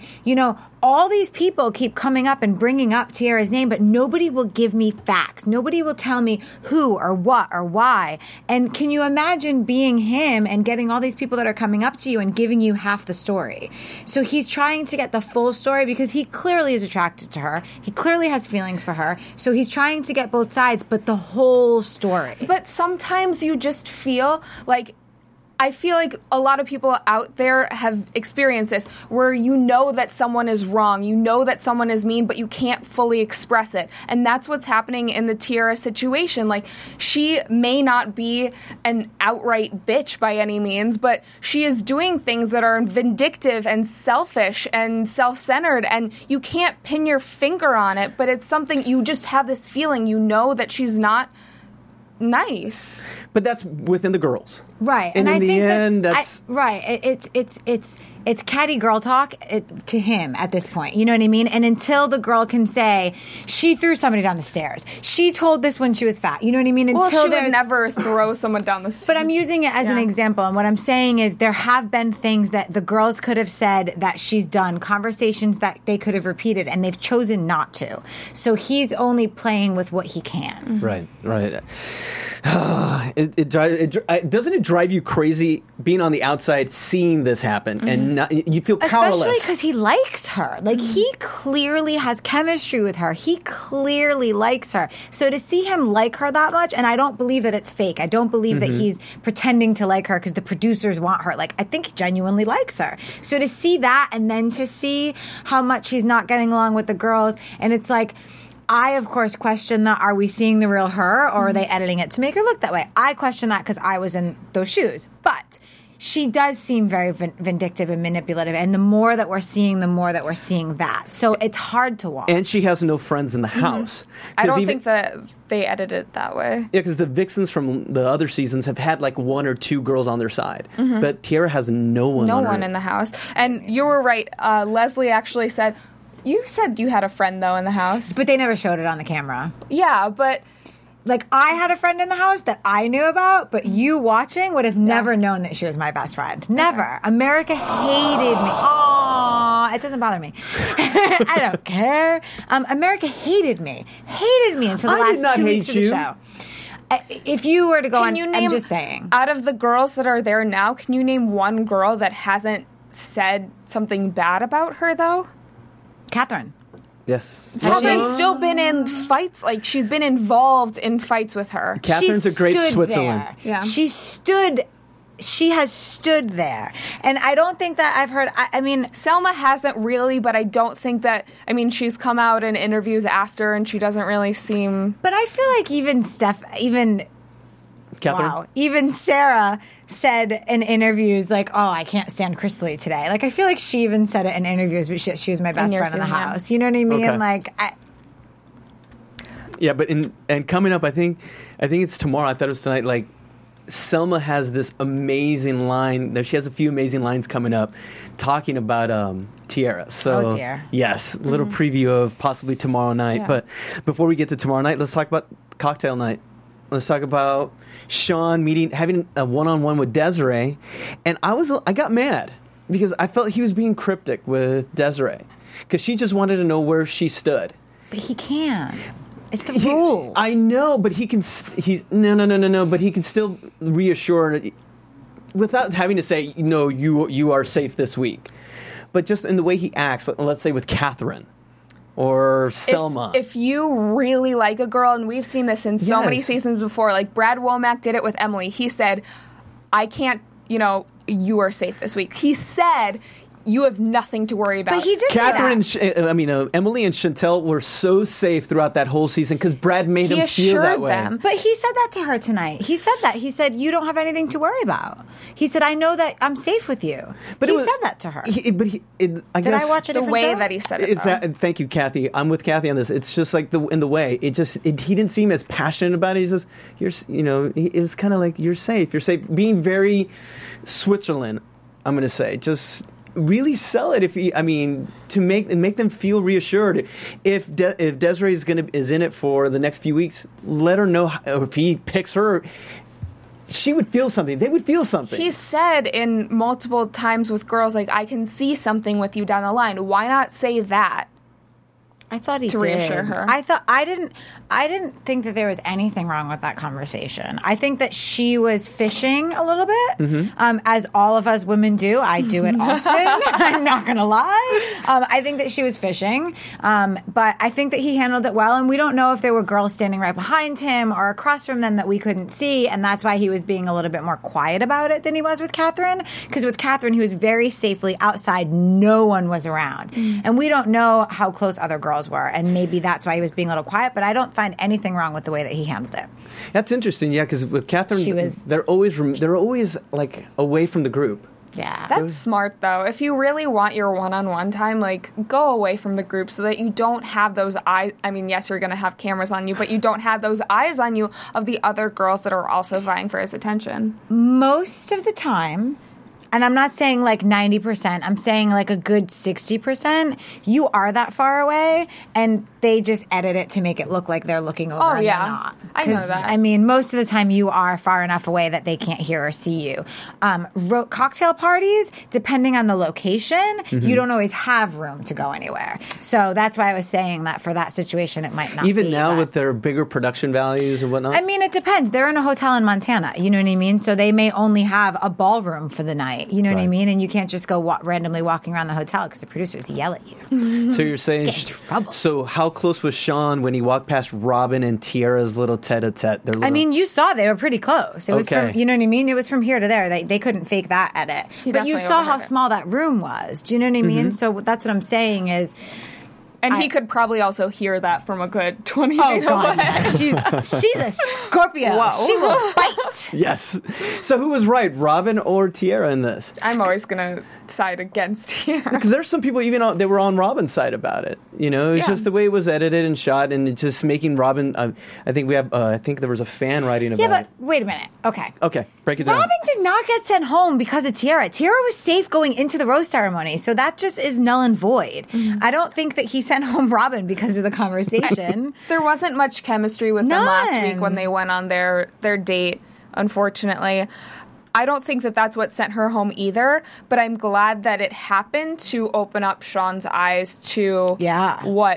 all these people keep coming up and bringing up Tierra's name, but nobody will give me facts. Nobody will tell me who or what or why. And can you imagine being him and getting all these people that are coming up to you and giving you half the story? So he's trying to get the full story because he clearly is attracted to her. He clearly has feelings for her. So he's trying to get both sides, but the whole story. But sometimes you just feel like, I feel like a lot of people out there have experienced this, where you know that someone is wrong, you know that someone is mean, but you can't fully express it. And that's what's happening in the Tierra situation. Like, she may not be an outright bitch by any means, but she is doing things that are vindictive and selfish and self-centered, and you can't pin your finger on it, but it's something, you just have this feeling, that she's not nice. But that's within the girls. Right. And in I the think end, that's... Right. It's catty girl talk to him at this point. You know what I mean? And until the girl can say, she threw somebody down the stairs. She told this when she was fat. You know what I mean? Well, she would never throw someone down the stairs. But I'm using it as an example. And what I'm saying is there have been things that the girls could have said that she's done, conversations that they could have repeated, and they've chosen not to. So he's only playing with what he can. Right. Doesn't it drive you crazy being on the outside, seeing this happen, and you feel powerless? Especially because he likes her. Like, he clearly has chemistry with her. He clearly likes her. So to see him like her that much, and I don't believe that it's fake. I don't believe that he's pretending to like her because the producers want her. Like, I think he genuinely likes her. So to see that, and then to see how much he's not getting along with the girls, and it's like, I, of course, question that. Are we seeing the real her, or are they editing it to make her look that way? I question that because I was in those shoes. But she does seem very vindictive and manipulative. And the more that we're seeing, the more that we're seeing that. So it's hard to watch. And she has no friends in the house. I don't think that they edited it that way. Yeah, because the Vixens from the other seasons have had like one or two girls on their side. But Tierra has no one in the house. And you were right. Leslie actually said... You said you had a friend, though, in the house. But they never showed it on the camera. Yeah, but... Like, I had a friend in the house that I knew about, but you watching would have never known that she was my best friend. Never. America hated me. Aww, it doesn't bother me. I don't care. America hated me. Hated me until the last 2 weeks of the show. If you were to go on, I'm just saying. Out of the girls that are there now, can you name one girl that hasn't said something bad about her, though? Catherine. Yes. Catherine's still been in fights. Like, she's been involved in fights with her. Catherine's a great Switzerland. There. Yeah. She has stood there. And I don't think that I've heard, I mean... Selma hasn't really, but I don't think that, I mean, she's come out in interviews after and she doesn't really seem... But I feel like Catherine? Even Sarah said in interviews, like, oh, I can't stand Crystal today. Like, I feel like she even said it in interviews, but she was my best friend in the house. You know what I mean? Okay. Like, yeah, but coming up, I think it's tomorrow. I thought it was tonight. Like, Selma has this amazing line. She has a few amazing lines coming up talking about Tierra. So, oh, dear. Yes, a little preview of possibly tomorrow night. Yeah. But before we get to tomorrow night, let's talk about cocktail night. Let's talk about Sean having a one-on-one with Desiree. And I got mad because I felt he was being cryptic with Desiree because she just wanted to know where she stood. But he can. It's the rules. I know, but he can. No. But he can still reassure without having to say, no, you are safe this week. But just in the way he acts, let's say with Catherine. Or Selma. If you really like a girl, and we've seen this in so many seasons before, like Brad Womack did it with Emily. He said, I can't, you are safe this week. He said, you have nothing to worry about. But he did Catherine say that. Emily and Chantel were so safe throughout that whole season because Brad made him feel that way. Them. But he said that to her tonight. He said that. He said, you don't have anything to worry about. He said, I know that I'm safe with you. But he said that to her. I Did guess I watch a different way show? that he said it. Thank you, Kathy. I'm with Kathy on this. It's just like in the way he didn't seem as passionate about it. He just, it was kind of like you're safe. You're safe. Being very Switzerland, I'm going to say. Just really sell it to make them feel reassured. If Desiree is in it for the next few weeks, let her know if he picks her. She would feel something. They would feel something. He said in multiple times with girls, like, I can see something with you down the line. Why not say that? I thought he to did. reassure her. I didn't think that there was anything wrong with that conversation. I think that she was fishing a little bit, as all of us women do. I do it often. I'm not going to lie. I think that she was fishing, but I think that he handled it well. And we don't know if there were girls standing right behind him or across from them that we couldn't see, and that's why he was being a little bit more quiet about it than he was with Catherine. Because with Catherine, he was very safely outside. No one was around, and we don't know how close other girls were, and maybe that's why he was being a little quiet, but I don't find anything wrong with the way that he handled it. That's interesting, yeah, because with Catherine, they're always like away from the group. Yeah. That's smart, though. If you really want your one-on-one time, like, go away from the group so that you don't have those eyes. I mean, yes, you're going to have cameras on you, but you don't have those eyes on you of the other girls that are also vying for his attention. Most of the time, and I'm not saying like 90%, I'm saying like a good 60%, you are that far away, and they just edit it to make it look like they're looking over and yeah. they're not. I know 'Cause, that. I mean, most of the time you are far enough away that they can't hear or see you. Cocktail parties, depending on the location, you don't always have room to go anywhere. So that's why I was saying that for that situation, it might not Even be, now but- with their bigger production values and whatnot? I mean, it depends. They're in a hotel in Montana. You know what I mean? So they may only have a ballroom for the night. You know what I Right. mean? And you can't just go randomly walking around the hotel because the producers yell at you. So you're saying... Get in trouble. So how close was Sean when he walked past Robin and Tiara's little tete-a-tete? I mean, you saw they were pretty close. It was Okay. from, you know what I mean? It was from here to there. They couldn't fake that edit. But you definitely saw how overheard it. small that room was. Do you know what I mean? So that's what I'm saying is... And he could probably also hear that from a good 20 Oh, feet God. away. Yeah. She's a Scorpio. Whoa. She will bite. Yes. So who was right, Robin or Tiara in this? I'm always going to side against here. Because there's some people they were on Robin's side about it. You know, it's Yeah. just the way it was edited and shot, and it's just making Robin. I think I think there was a fan writing about Yeah, but it. wait a minute. Okay. Okay, break it down. Robin did not get sent home because of Tiara. Tiara was safe going into the rose ceremony, so that just is null and void. I don't think that he sent home Robin because of the conversation. There wasn't much chemistry with them last None. week when they went on their date, unfortunately. I don't think that that's what sent her home either, but I'm glad that it happened to open up Sean's eyes to Yeah. what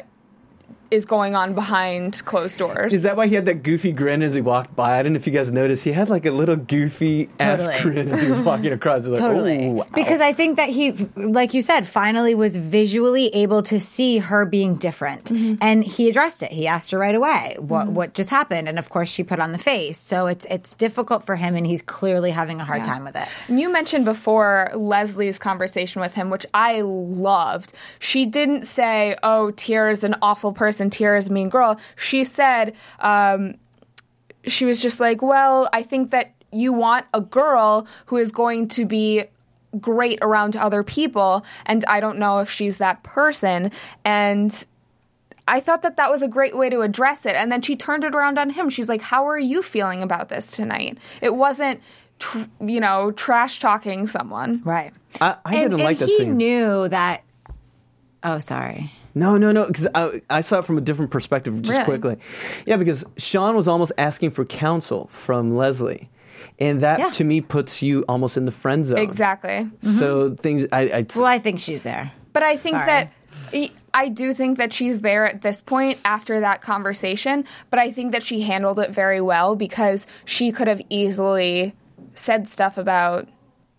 is going on behind closed doors. Is that why he had that goofy grin as he walked by? I don't know if you guys noticed. He had like a little goofy ass Totally. grin as he was walking across. He was like, Totally. "Oh, wow." Because I think that he, like you said, finally was visually able to see her being different. And he addressed it. He asked her right away what just happened. And of course she put on the face. So it's difficult for him, and he's clearly having a hard time with it. You mentioned before Leslie's conversation with him, which I loved. She didn't say, oh, Tiara's an awful person, Tiara's a mean girl. She said, she was just like, well, I think that you want a girl who is going to be great around other people, and I don't know if she's that person. And I thought that was a great way to address it. And then she turned it around on him. She's like, how are you feeling about this tonight? It wasn't, trash talking someone. Right. I didn't like that and he scene. knew that. Oh, sorry. No, because I saw it from a different perspective just Really? quickly. Yeah, because Sean was almost asking for counsel from Leslie. And that, Yeah. to me, puts you almost in the friend zone. Exactly. So things, Well, I think she's there. But I think Sorry. I do think that she's there at this point after that conversation, but I think that she handled it very well because she could have easily said stuff about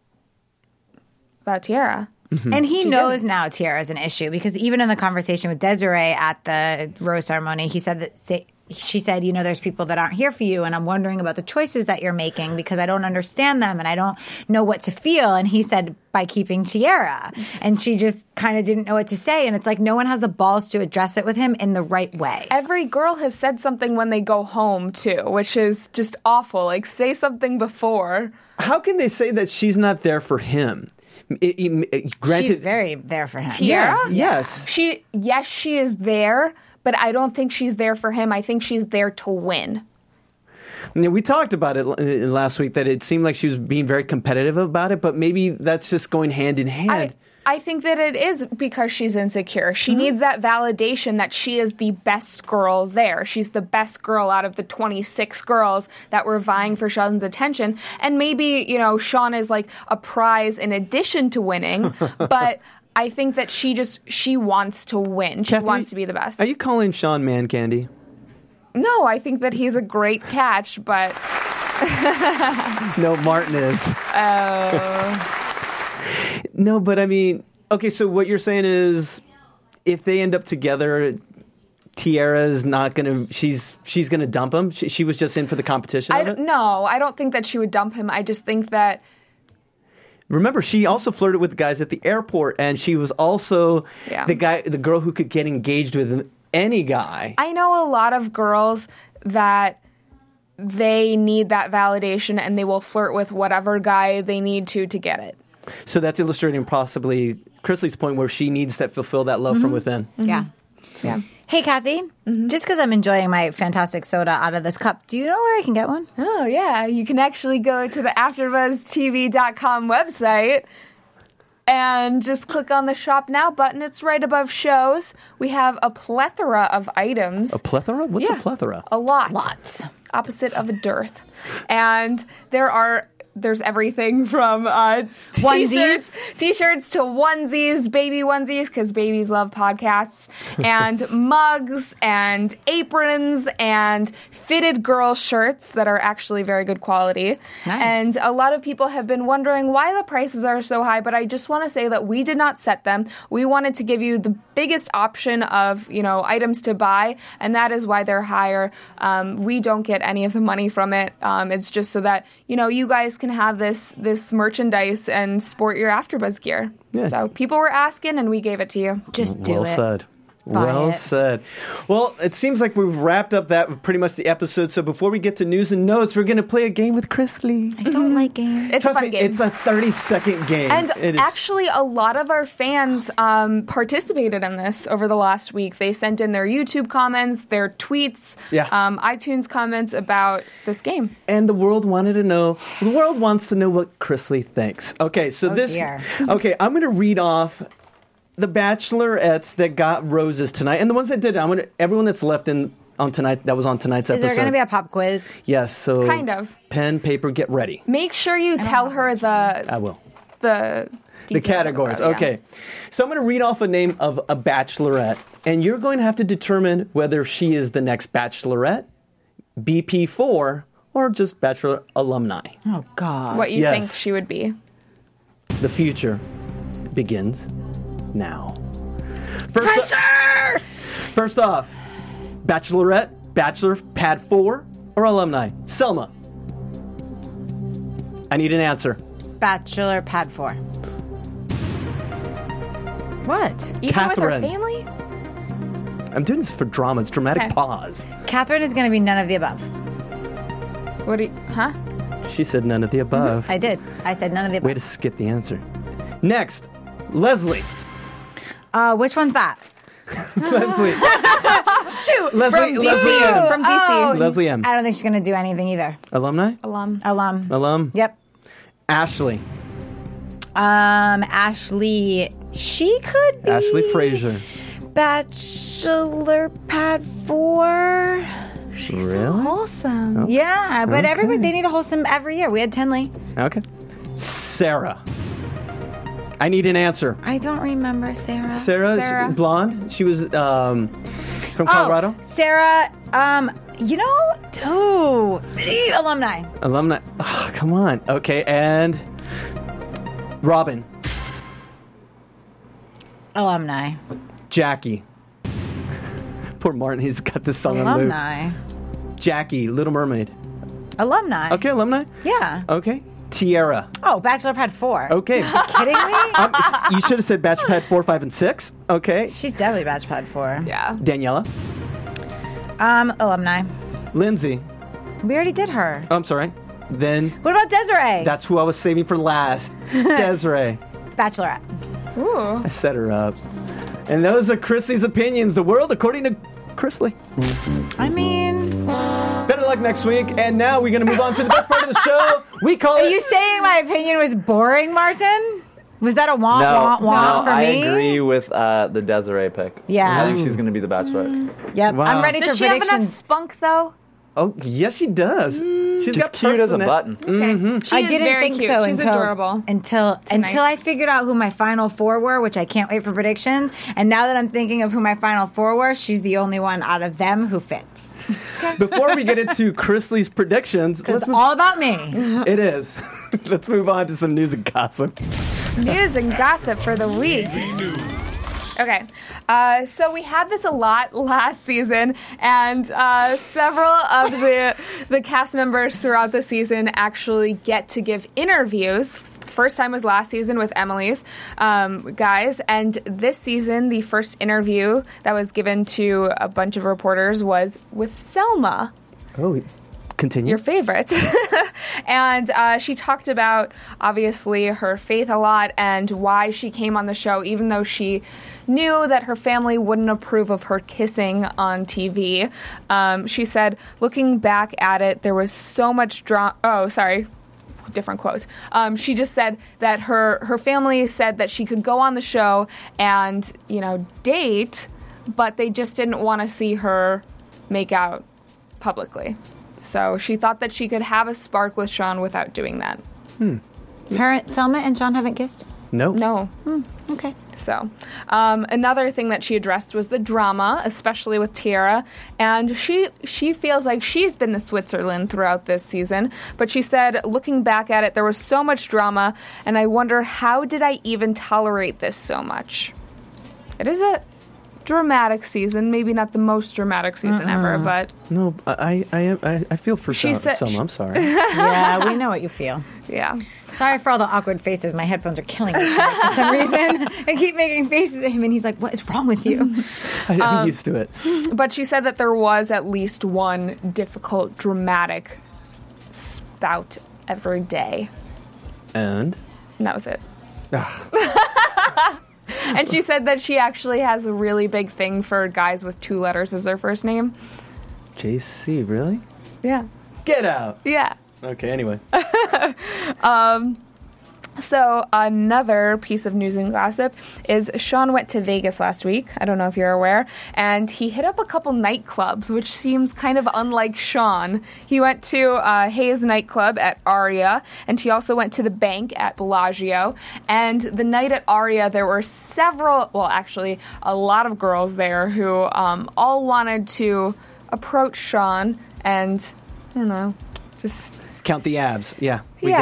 Tiara. And he knows now Tiara's an issue because even in the conversation with Desiree at the rose ceremony, he said that she said, there's people that aren't here for you, and I'm wondering about the choices that you're making because I don't understand them and I don't know what to feel. And he said, by keeping Tiara. And she just kind of didn't know what to say. And it's like no one has the balls to address it with him in the right way. Every girl has said something when they go home, too, which is just awful. Like, say something before. How can they say that she's not there for him? Granted, She's very there for him. Tiara? Yes. She is there, but I don't think she's there for him. I think she's there to win. We talked about it last week that it seemed like she was being very competitive about it, but maybe that's just going hand in hand. I think that it is because she's insecure. She needs that validation that she is the best girl there. She's the best girl out of the 26 girls that were vying for Sean's attention. And maybe, Sean is like a prize in addition to winning, but I think that she wants to win. She Kathy, wants to be the best. Are you calling Sean man candy? No, I think that he's a great catch, but No, Martin is. No, but I mean, okay, so what you're saying is if they end up together, Tiara is not going to, she's going to dump him? She was just in for the competition of it? No, I don't think that she would dump him. I just think that Remember, she also flirted with guys at the airport, and she was also the girl who could get engaged with any guy. I know a lot of girls that they need that validation and they will flirt with whatever guy they need to get it. So that's illustrating possibly Chrisley's point where she needs to fulfill that love from within. Yeah. Yeah. Hey, Kathy, just because I'm enjoying my fantastic soda out of this cup, do you know where I can get one? Oh, yeah. You can actually go to the AfterBuzzTV.com website and just click on the Shop Now button. It's right above shows. We have a plethora of items. A plethora? What's a plethora? A lot. Lots. Opposite of a dearth. And there's everything from t-shirts to onesies, baby onesies, because babies love podcasts, and mugs and aprons and fitted girl shirts that are actually very good quality. Nice. And a lot of people have been wondering why the prices are so high, but I just want to say that we did not set them. We wanted to give you the biggest option of, items to buy, and that is why they're higher. We don't get any of the money from it. It's just so that, you guys can have this merchandise and sport your AfterBuzz gear. Yeah. So people were asking, and we gave it to you. Just do Well it. said. Buy Well it. said. Well, it seems like we've wrapped up that pretty much the episode. So before we get to news and notes, we're going to play a game with Chris Lee. I don't like games. It's Trust a fun me, game. it's a 30-second game. And It is- actually, a lot of our fans participated in this over the last week. They sent in their YouTube comments, their tweets, iTunes comments about this game. And the world wanted to know. The world wants to know what Chris Lee thinks. Okay, so dear. Okay, I'm going to read off the bachelorettes that got roses tonight, and the ones that didn't. Everyone that's left on tonight that was on tonight's Is episode. there going to be a pop quiz? Yes. So Kind of. pen, paper, get ready. Make sure you tell her I will. the The details categories. about it, yeah. Okay. So I'm going to read off a name of a bachelorette, and you're going to have to determine whether she is the next bachelorette, BP4, or just bachelor alumni. Oh, God. What you Yes. think she would be. The future begins now. First off, bachelorette, bachelor, pad 4, or alumni? Selma. I need an answer. Bachelor Pad 4. What? Even Catherine. with her family? I'm doing this for drama. It's dramatic Okay. pause. Catherine is going to be none of the above. What do you, huh? She said none of the above. I did. I said none of the above. Way to skip the answer. Next, Leslie. Which one's that? Leslie. Shoot! Leslie- From Leslie DC. M. From DC. Leslie M. I don't think she's going to do anything either. Alumni? Alum. Alum. Yep. Ashley. Ashley. She could be. Ashley Frazier. Bachelor Pad 4. Really? Wholesome. Yeah, but everybody, they need a wholesome every year. We had Tinley. Okay. Sarah. I need an answer. I don't remember Sarah. Sarah. Blonde. She was from Colorado. Oh, Sarah, alumni. Alumni. Oh, come on. Okay, and Robin. Alumni. Jackie. Poor Martin, he's got this song on loop. Alumni. Jackie, Little Mermaid. Alumni. Okay, alumni. Yeah. Okay. Tiara. Oh, Bachelor Pad 4. Okay. Kidding me? You should have said Batch Pad 4, 5, and 6. Okay. She's definitely Bachelor Pad 4. Yeah. Daniela. Alumni. Lindsay. We already did her. Oh, I'm sorry. Then What about Desiree? that's who I was saving for last. Desiree. Bachelorette. Ooh. I set her up. And those are Chrisley's opinions. The world according to Chrisley. I mean, Better luck next week. And now we're going to move on to the best part of the show. We call are it... you saying my opinion was boring, Martin? Was that a womp for I me? agree with the Desiree pick. Yeah. I think she's going to be the Bachelorette. Yep. Wow. I'm ready Does for she have enough predictions. spunk, though? Oh, yes, she does. She's She's got cute as a personality. button. Okay. She I is didn't very think cute. so She's until adorable. until I figured out who my final four were, which I can't wait for predictions. And now that I'm thinking of who my final four were, she's the only one out of them who fits. Before we get into Chrisley's predictions, It's all about me. it is. Let's move on to some news and gossip. News and gossip for the week. Okay, so we had this a lot last season, and several of the cast members throughout the season actually get to give interviews. First time was last season with Emily's guys, and this season the first interview that was given to a bunch of reporters was with Selma. Oh, Continue. Your favorites. And she talked about, obviously, her faith a lot and why she came on the show, even though she knew that her family wouldn't approve of her kissing on TV. She said, looking back at it, there was so much drama. Oh, sorry. Different quote. She just said that her family said that she could go on the show and, date, but they just didn't want to see her make out publicly. So she thought that she could have a spark with Sean without doing that. Selma and Sean haven't kissed? No. No. Okay. So, another thing that she addressed was the drama, especially with Tiara, and she feels like she's been the Switzerland throughout this season, but she said, looking back at it, there was so much drama, and I wonder, how did I even tolerate this so much? It is a dramatic season, maybe not the most dramatic season ever, but... No, I feel for Selma. I'm sorry. Yeah, we know what you feel. Yeah. Sorry for all the awkward faces. My headphones are killing me tonight for some reason. I keep making faces at him, and he's like, what is wrong with you? I'm used to it. But she said that there was at least one difficult, dramatic spout every day. And that was it. And she said that she actually has a really big thing for guys with 2 letters as their first name. JC, really? Yeah. Get out. Yeah. Okay, anyway. So another piece of news and gossip is Sean went to Vegas last week. I don't know if you're aware. And he hit up a couple nightclubs, which seems kind of unlike Sean. He went to Hayes nightclub at Aria, and he also went to the Bank at Bellagio. And the night at Aria, there were actually a lot of girls there who all wanted to approach Sean and, I don't know, just... Count the abs. Yeah.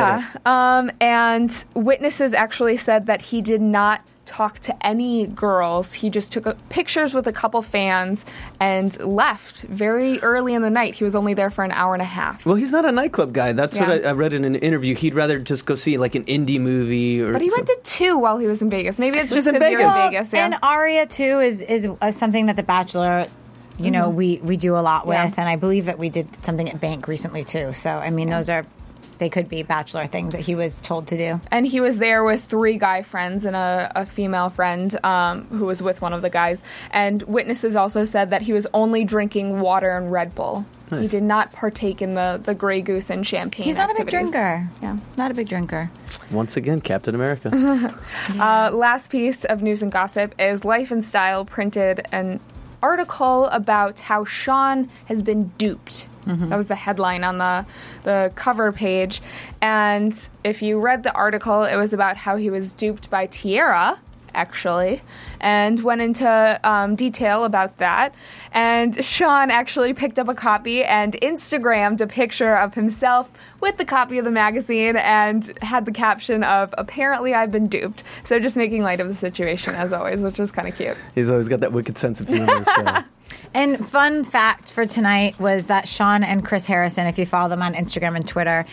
And witnesses actually said that he did not talk to any girls. He just took pictures with a couple fans and left very early in the night. He was only there for an hour and a half. Well, he's not a nightclub guy. That's what I read in an interview. He'd rather just go see like an indie movie. But he went to 2 while he was in Vegas. Maybe it's just because you're in Vegas. Yeah. And Aria, too, is something that The Bachelor... we do a lot with, and I believe that we did something at Bank recently, too. So, I mean, they could be Bachelor things that he was told to do. And he was there with 3 guy friends and a female friend who was with one of the guys. And witnesses also said that he was only drinking water and Red Bull. Nice. He did not partake in the Grey Goose and champagne He's not activities. a big drinker. Yeah, not a big drinker. Once again, Captain America. Last piece of news and gossip is Life and Style printed an article about how Sean has been duped. That was the headline on the cover page. And if you read the article, it was about how he was duped by Tiara, actually, and went into detail about that. And Sean actually picked up a copy and Instagrammed a picture of himself with the copy of the magazine and had the caption of, apparently I've been duped. So just making light of the situation, as always, which was kind of cute. He's always got that wicked sense of humor. So. And fun fact for tonight was that Sean and Chris Harrison, if you follow them on Instagram and Twitter,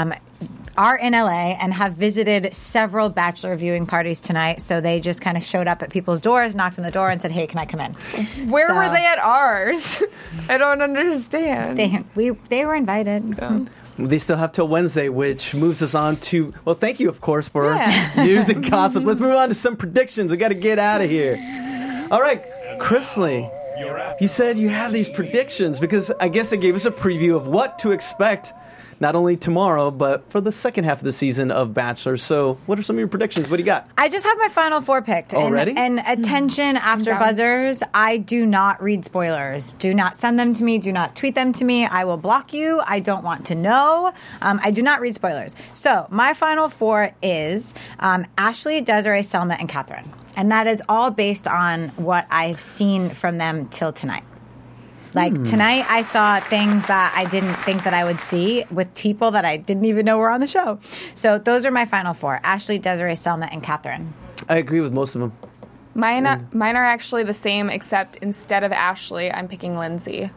are in LA and have visited several Bachelor viewing parties tonight. So they just kind of showed up at people's doors, knocked on the door, and said, "Hey, can I come in?" Where were they at ours? I don't understand. They were invited. Oh. They still have till Wednesday, which moves us on to, well, thank you, of course, for news and gossip. Let's move on to some predictions. We got to get out of here. All right, Chrisley, you said you have these predictions because I guess it gave us a preview of what to expect not only tomorrow, but for the second half of the season of Bachelor. So what are some of your predictions? What do you got? I just have my final 4 picked. Already? And attention, after buzzers, I do not read spoilers. Do not send them to me. Do not tweet them to me. I will block you. I don't want to know. I do not read spoilers. So my final 4 is Ashley, Desiree, Selma, and Catherine. And that is all based on what I've seen from them till tonight. Like, tonight I saw things that I didn't think that I would see with people that I didn't even know were on the show. So those are my final 4. Ashley, Desiree, Selma, and Catherine. I agree with most of them. Mine are actually the same, except instead of Ashley, I'm picking Lindsay.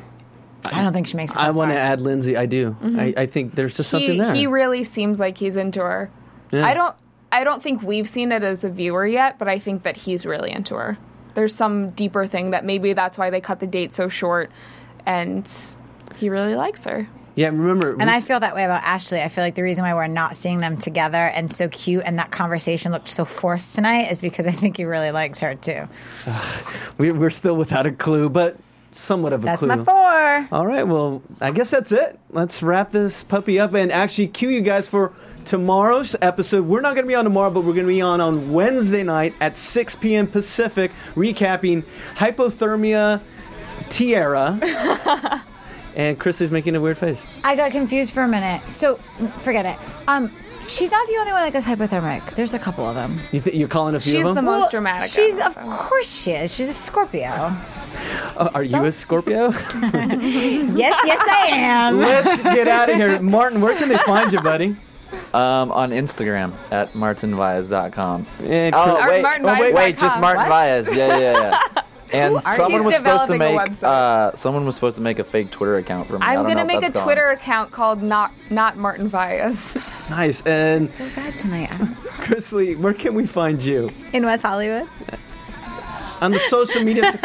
I don't think she makes it. I want to add Lindsay. I do. I think there's just something there. He really seems like he's into her. Yeah. I don't think we've seen it as a viewer yet, but I think that he's really into her. There's some deeper thing that maybe that's why they cut the date so short, and he really likes her. Yeah, remember. And I feel that way about Ashley. I feel like the reason why we're not seeing them together and so cute and that conversation looked so forced tonight is because I think he really likes her too. We're still without a clue, but somewhat of a clue. That's my 4. All right, well, I guess that's it. Let's wrap this puppy up and actually cue you guys for tomorrow's episode. We're not going to be on tomorrow, but we're going to be on Wednesday night at 6 p.m. Pacific, recapping Hypothermia Tiara. And Chrisley's making a weird face. I got confused for a minute. So, forget it. She's not the only one that gets hypothermic. There's a couple of them. You're calling a few She's of them? the most dramatic. Of course she is. She's a Scorpio. Are you a Scorpio? Yes, I am. Let's get out of here. Martin, where can they find you, buddy? On Instagram at martinvias.com. And Wait, just Martin Vias. Yeah. And someone was supposed to make a fake Twitter account for me. I'm gonna make a Twitter account called not Martin Vias. Nice. And So bad tonight. Chrisley, where can we find you? In West Hollywood. On the social media At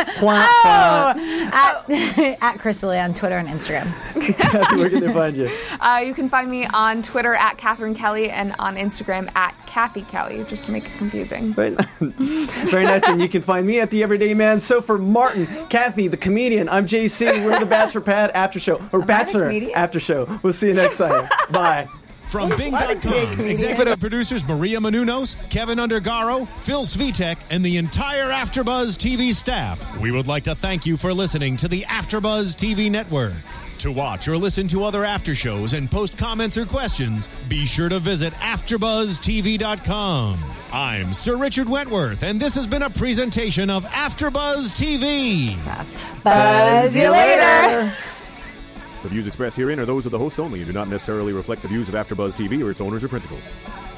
Chrisley on Twitter and Instagram. Kathy, where can they find you? You can find me on Twitter at Catherine Kelly and on Instagram at Kathy Kelly, just to make it confusing. Very nice. And you can find me at The Everyday Man. So for Martin, Kathy, the comedian, I'm JC. We're the Bachelor Pad After Show. Or Bachelor After Show. We'll see you next time. Bye. From Bing.com, executive producers Maria Menounos, Kevin Undergaro, Phil Svitek, and the entire AfterBuzz TV staff, we would like to thank you for listening to the AfterBuzz TV network. To watch or listen to other after shows and post comments or questions, be sure to visit AfterBuzzTV.com. I'm Sir Richard Wentworth, and this has been a presentation of AfterBuzz TV. Buzz you later. The views expressed herein are those of the hosts only and do not necessarily reflect the views of AfterBuzz TV or its owners or principals.